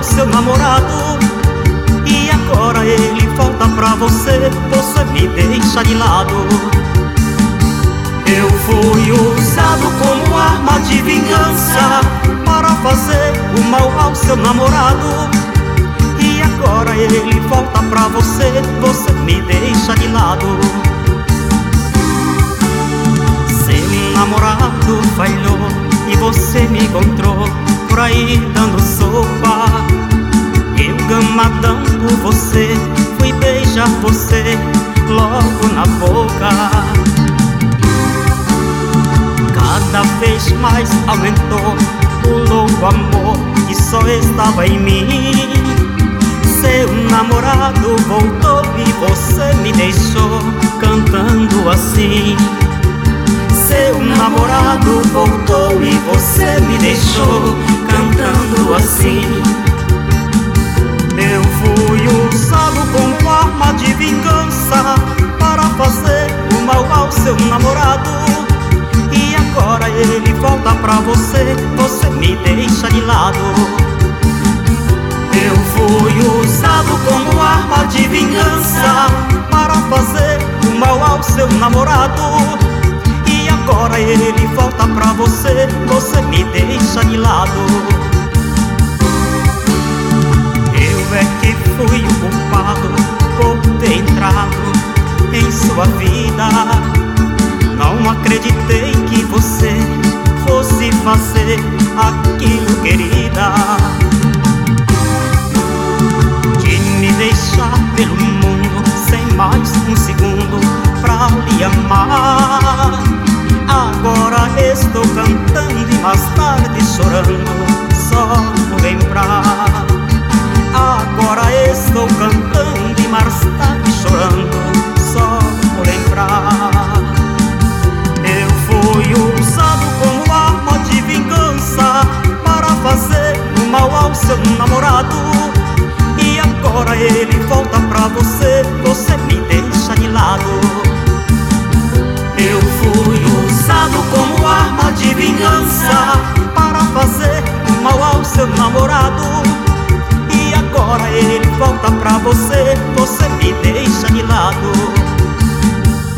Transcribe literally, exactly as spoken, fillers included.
ao seu namorado. E agora ele volta pra você, você me deixa de lado. Eu fui usado como arma de vingança para fazer o mal ao seu namorado. E agora ele volta pra você, você me deixa de lado. Seu namorado falhou e você me encontrou por aí dando sopa. Eu, gamadão por você, fui beijar você logo na boca. Cada vez mais aumentou o louco amor que só estava em mim. Seu namorado voltou e você me deixou cantando assim. Seu namorado voltou e você me deixou cantando assim. Eu fui usado como arma de vingança para fazer o mal ao seu namorado. E agora ele volta pra você, você me deixa de lado. Eu fui usado como arma de vingança para fazer o mal ao seu namorado. E agora ele volta pra você, você me deixa de lado. Eu é que fui o culpado por ter entrado em sua vida. Não acreditei que você fosse fazer aquilo, querida, de me deixar pelo mundo sem mais um segundo pra lhe amar. Agora estou cantando e mais tarde chorando só por lembrar. Agora estou cantando e mais tarde chorando só por lembrar. Eu fui usado como arma de vingança para fazer o mal ao seu namorado. E agora ele volta pra você, você me deixa de lado. Eu fui usado como arma de vingança para fazer o mal ao seu namorado. E agora ele volta pra você,